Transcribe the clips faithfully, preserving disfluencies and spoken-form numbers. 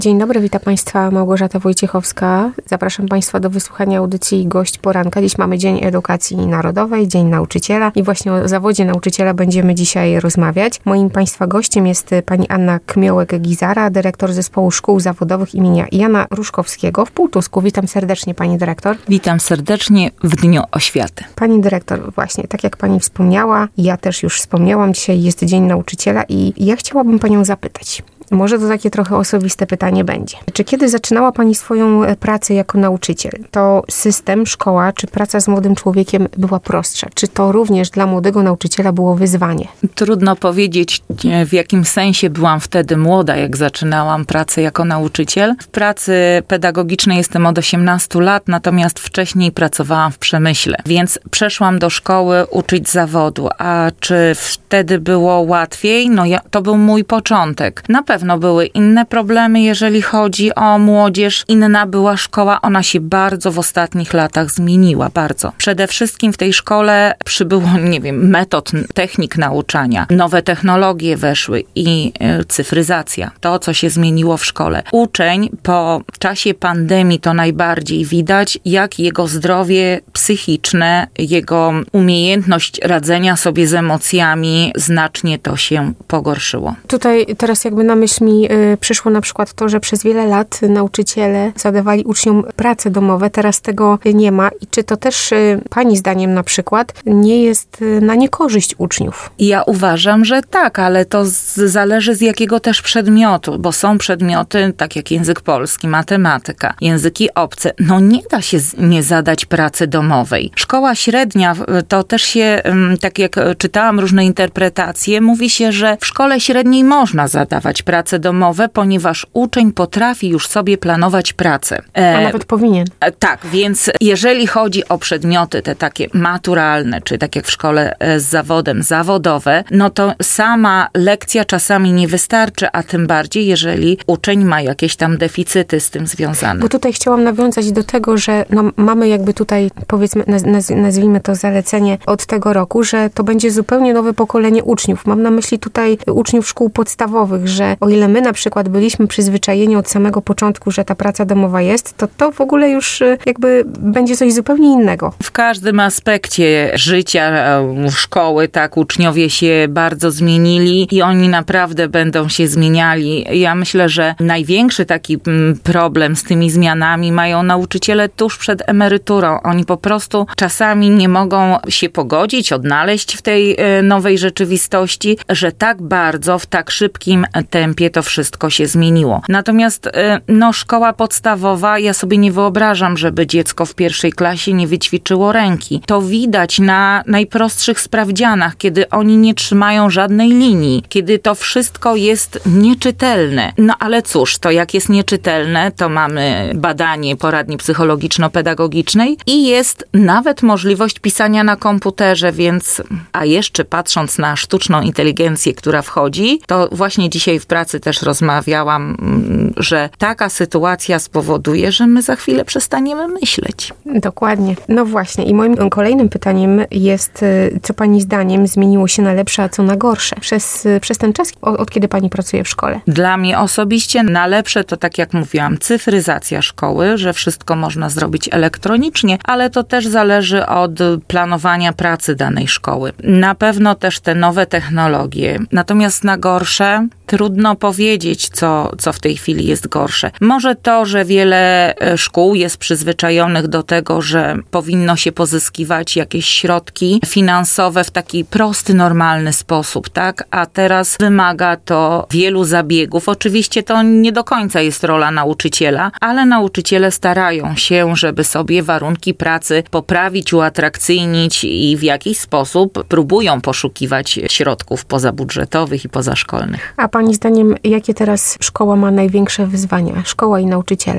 Dzień dobry, witam Państwa, Małgorzata Wojciechowska. Zapraszam Państwa do wysłuchania audycji Gość Poranka. Dziś mamy Dzień Edukacji Narodowej, Dzień Nauczyciela i właśnie o zawodzie nauczyciela będziemy dzisiaj rozmawiać. Moim Państwa gościem jest pani Anna Kmiołek-Gizara, dyrektor Zespołu Szkół Zawodowych imienia Jana Ruszkowskiego w Półtusku. Witam serdecznie, pani dyrektor. Witam serdecznie w Dniu Oświaty. Pani dyrektor, właśnie, tak jak pani wspomniała, ja też już wspomniałam, dzisiaj jest Dzień Nauczyciela i ja chciałabym panią zapytać. Może to takie trochę osobiste pytanie będzie. Czy kiedy zaczynała pani swoją pracę jako nauczyciel, to system, szkoła, czy praca z młodym człowiekiem była prostsza? Czy to również dla młodego nauczyciela było wyzwanie? Trudno powiedzieć, w jakim sensie byłam wtedy młoda, jak zaczynałam pracę jako nauczyciel. W pracy pedagogicznej jestem od osiemnastu lat, natomiast wcześniej pracowałam w przemyśle, więc przeszłam do szkoły uczyć zawodu. A czy wtedy było łatwiej? No ja, to był mój początek. Na pewno pewno były inne problemy, jeżeli chodzi o młodzież. Inna była szkoła, ona się bardzo w ostatnich latach zmieniła, bardzo. Przede wszystkim w tej szkole przybyło, nie wiem, metod, technik nauczania. Nowe technologie weszły i cyfryzacja. To, co się zmieniło w szkole. Uczeń po czasie pandemii to najbardziej widać, jak jego zdrowie psychiczne, jego umiejętność radzenia sobie z emocjami znacznie to się pogorszyło. Tutaj teraz jakby na myśl mi y, przyszło na przykład to, że przez wiele lat nauczyciele zadawali uczniom prace domowe, teraz tego nie ma. I czy to też y, pani zdaniem na przykład nie jest y, na niekorzyść uczniów? Ja uważam, że tak, ale to z, zależy z jakiego też przedmiotu, bo są przedmioty, tak jak język polski, matematyka, języki obce. No nie da się z, nie zadać pracy domowej. Szkoła średnia, to też się, tak jak czytałam różne interpretacje, mówi się, że w szkole średniej można zadawać prace domowe, ponieważ uczeń potrafi już sobie planować pracę. E, A nawet powinien. E, tak, więc jeżeli chodzi o przedmioty te takie maturalne, czy tak jak w szkole z zawodem, zawodowe, no to sama lekcja czasami nie wystarczy, a tym bardziej, jeżeli uczeń ma jakieś tam deficyty z tym związane. Bo tutaj chciałam nawiązać do tego, że no, mamy jakby tutaj, powiedzmy, naz, nazwijmy to zalecenie od tego roku, że to będzie zupełnie nowe pokolenie uczniów. Mam na myśli tutaj uczniów szkół podstawowych, że o ile my na przykład byliśmy przyzwyczajeni od samego początku, że ta praca domowa jest, to to w ogóle już jakby będzie coś zupełnie innego. W każdym aspekcie życia szkoły, tak, uczniowie się bardzo zmienili i oni naprawdę będą się zmieniali. Ja myślę, że największy taki problem z tymi zmianami mają nauczyciele tuż przed emeryturą. Oni po prostu czasami nie mogą się pogodzić, odnaleźć w tej nowej rzeczywistości, że tak bardzo, w tak szybkim tempie to wszystko się zmieniło. Natomiast no, szkoła podstawowa, ja sobie nie wyobrażam, żeby dziecko w pierwszej klasie nie wyćwiczyło ręki. To widać na najprostszych sprawdzianach, kiedy oni nie trzymają żadnej linii, kiedy to wszystko jest nieczytelne. No ale cóż, to jak jest nieczytelne, to mamy badanie poradni psychologiczno-pedagogicznej i jest nawet możliwość pisania na komputerze, więc a jeszcze patrząc na sztuczną inteligencję, która wchodzi, to właśnie dzisiaj w pracy też rozmawiałam, że taka sytuacja spowoduje, że my za chwilę przestaniemy myśleć. Dokładnie. No właśnie. I moim kolejnym pytaniem jest, co pani zdaniem zmieniło się na lepsze, a co na gorsze przez, przez ten czas, od, od kiedy pani pracuje w szkole? Dla mnie osobiście na lepsze to, tak jak mówiłam, cyfryzacja szkoły, że wszystko można zrobić elektronicznie, ale to też zależy od planowania pracy danej szkoły. Na pewno też te nowe technologie. Natomiast na gorsze trudno powiedzieć, co, co w tej chwili jest gorsze. Może to, że wiele szkół jest przyzwyczajonych do tego, że powinno się pozyskiwać jakieś środki finansowe w taki prosty, normalny sposób, tak? A teraz wymaga to wielu zabiegów. Oczywiście to nie do końca jest rola nauczyciela, ale nauczyciele starają się, żeby sobie warunki pracy poprawić, uatrakcyjnić i w jakiś sposób próbują poszukiwać środków pozabudżetowych i pozaszkolnych. A pani zdaniem, jakie teraz szkoła ma największe wyzwania? Szkoła i nauczyciele?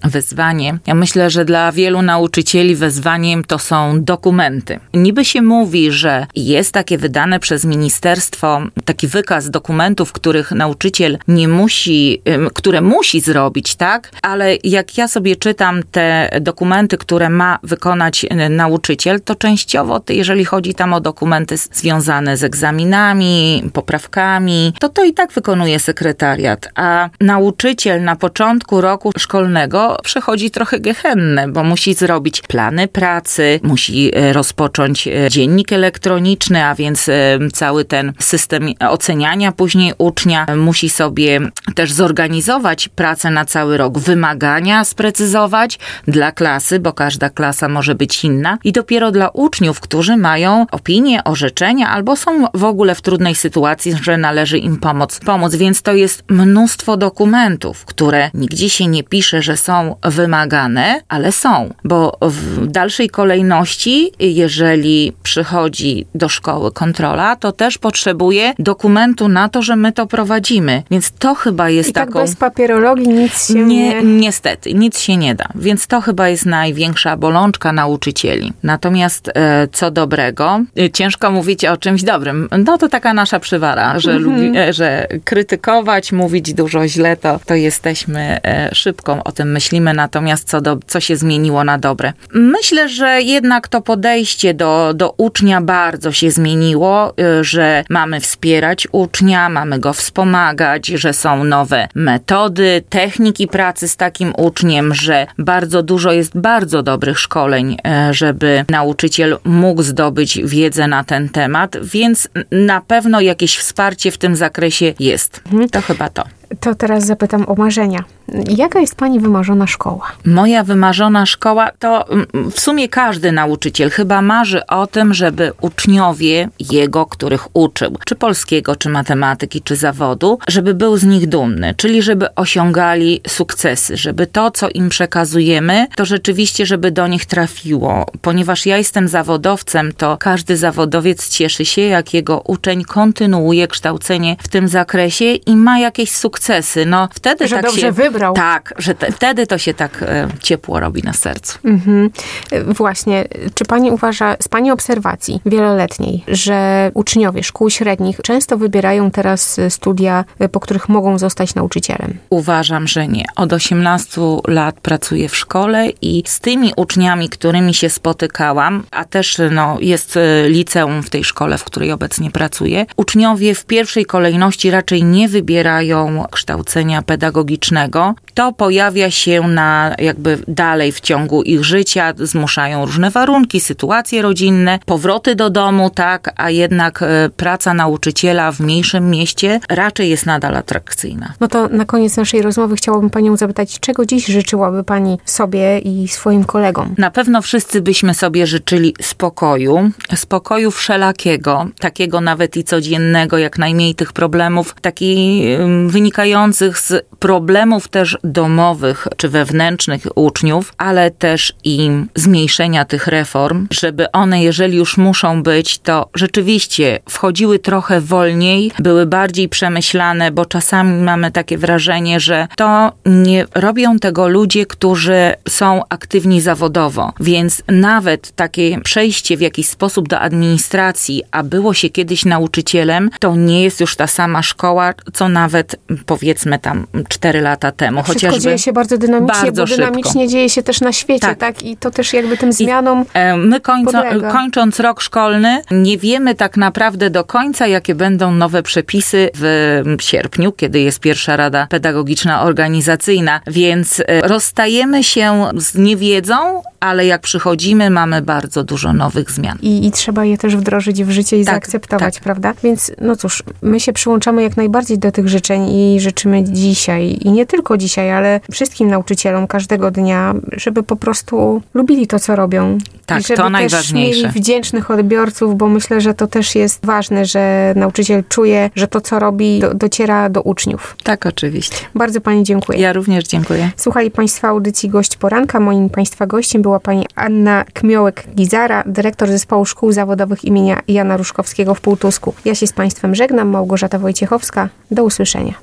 wyzwanie. Ja myślę, że dla wielu nauczycieli wyzwaniem to są dokumenty. Niby się mówi, że jest takie wydane przez ministerstwo taki wykaz dokumentów, których nauczyciel nie musi, które musi zrobić, tak? Ale jak ja sobie czytam te dokumenty, które ma wykonać nauczyciel, to częściowo, jeżeli chodzi tam o dokumenty związane z egzaminami, poprawkami, to to i tak wykonuje sekretariat. A nauczyciel na początku roku szkolnego przechodzi trochę gehennę, bo musi zrobić plany pracy, musi rozpocząć dziennik elektroniczny, a więc cały ten system oceniania później ucznia. Musi sobie też zorganizować pracę na cały rok, wymagania sprecyzować dla klasy, bo każda klasa może być inna. I dopiero dla uczniów, którzy mają opinie, orzeczenia albo są w ogóle w trudnej sytuacji, że należy im pomóc. pomóc. Więc to jest mnóstwo dokumentów, które nigdzie się nie pisze, że są wymagane, ale są. Bo w dalszej kolejności, jeżeli przychodzi do szkoły kontrola, to też potrzebuje dokumentu na to, że my to prowadzimy. Więc to chyba jest I tak taką... bez papierologii nic się nie... nie... Niestety, nic się nie da. Więc to chyba jest największa bolączka nauczycieli. Natomiast e, co dobrego, e, ciężko mówić o czymś dobrym. No to taka nasza przywara, że, mm-hmm. lubi, e, że krytykować, mówić dużo źle, to, to jesteśmy e, szybko o tym myślimy. Natomiast co, do, co się zmieniło na dobre? Myślę, że jednak to podejście do, do ucznia bardzo się zmieniło, e, że mamy wspierać ucznia, mamy go wspomagać, że są nowe metody, techniki pracy z takim uczniem, że bardzo dużo jest bardzo dobrych szkoleń, żeby nauczyciel mógł zdobyć wiedzę na ten temat, więc na pewno jakieś wsparcie w tym zakresie jest. To chyba to. To teraz zapytam o marzenia. Jaka jest pani wymarzona szkoła? Moja wymarzona szkoła to w sumie każdy nauczyciel chyba marzy o tym, żeby uczniowie jego, których uczył, czy polskiego, czy matematyki, czy zawodu, żeby był z nich dumny, czyli żeby osiągali sukcesy, żeby to, co im przekazujemy, to rzeczywiście, żeby do nich trafiło. Ponieważ ja jestem zawodowcem, to każdy zawodowiec cieszy się, jak jego uczeń kontynuuje kształcenie w tym zakresie i ma jakieś sukcesy. No wtedy że tak dobrze się, wybrał. Tak, że te, wtedy to się tak e, ciepło robi na sercu. Mhm. Właśnie, czy pani uważa z pani obserwacji wieloletniej, że uczniowie szkół średnich często wybierają teraz studia, po których mogą zostać nauczycielem? Uważam, że nie. Od osiemnastu lat pracuję w szkole i z tymi uczniami, którymi się spotykałam, a też no, jest liceum w tej szkole, w której obecnie pracuję, uczniowie w pierwszej kolejności raczej nie wybierają kształcenia pedagogicznego. To pojawia się na jakby dalej w ciągu ich życia, zmuszają różne warunki, sytuacje rodzinne, powroty do domu, tak, a jednak e, praca nauczyciela w mniejszym mieście raczej jest nadal atrakcyjna. No to na koniec naszej rozmowy chciałabym panią zapytać, czego dziś życzyłaby pani sobie i swoim kolegom? Na pewno wszyscy byśmy sobie życzyli spokoju, spokoju wszelakiego, takiego nawet i codziennego, jak najmniej tych problemów, takich wynikających z problemów też domowych czy wewnętrznych uczniów, ale też i zmniejszenia tych reform, żeby one, jeżeli już muszą być, to rzeczywiście wchodziły trochę wolniej, były bardziej przemyślane, bo czasami mamy takie wrażenie, że to nie robią tego ludzie, którzy są aktywni zawodowo, więc nawet takie przejście w jakiś sposób do administracji, a było się kiedyś nauczycielem, to nie jest już ta sama szkoła, co nawet powiedzmy tam cztery lata temu. Wszystko Chociażby dzieje się bardzo dynamicznie, bardzo bo dynamicznie szybko. dzieje się też na świecie, tak? tak? I to też jakby tym zmianom I, e, My końco, podlega. kończąc rok szkolny, nie wiemy tak naprawdę do końca, jakie będą nowe przepisy w sierpniu, kiedy jest pierwsza Rada Pedagogiczna Organizacyjna, więc e, rozstajemy się z niewiedzą, ale jak przychodzimy, mamy bardzo dużo nowych zmian. I, i trzeba je też wdrożyć w życie i tak, zaakceptować, tak. prawda? Więc no cóż, my się przyłączamy jak najbardziej do tych życzeń i życzymy dzisiaj, i nie tylko dzisiaj, ale wszystkim nauczycielom każdego dnia, żeby po prostu lubili to, co robią. Tak, I żeby to też najważniejsze. mieli wdzięcznych odbiorców, bo myślę, że to też jest ważne, że nauczyciel czuje, że to, co robi, do, dociera do uczniów. Tak, oczywiście. Bardzo pani dziękuję. Ja również dziękuję. Słuchali państwa audycji Gość Poranka. Moim państwa gościem była pani Anna Kmiołek-Gizara, dyrektor Zespołu Szkół Zawodowych imienia Jana Ruszkowskiego w Półtusku. Ja się z państwem żegnam. Małgorzata Wojciechowska. Do usłyszenia.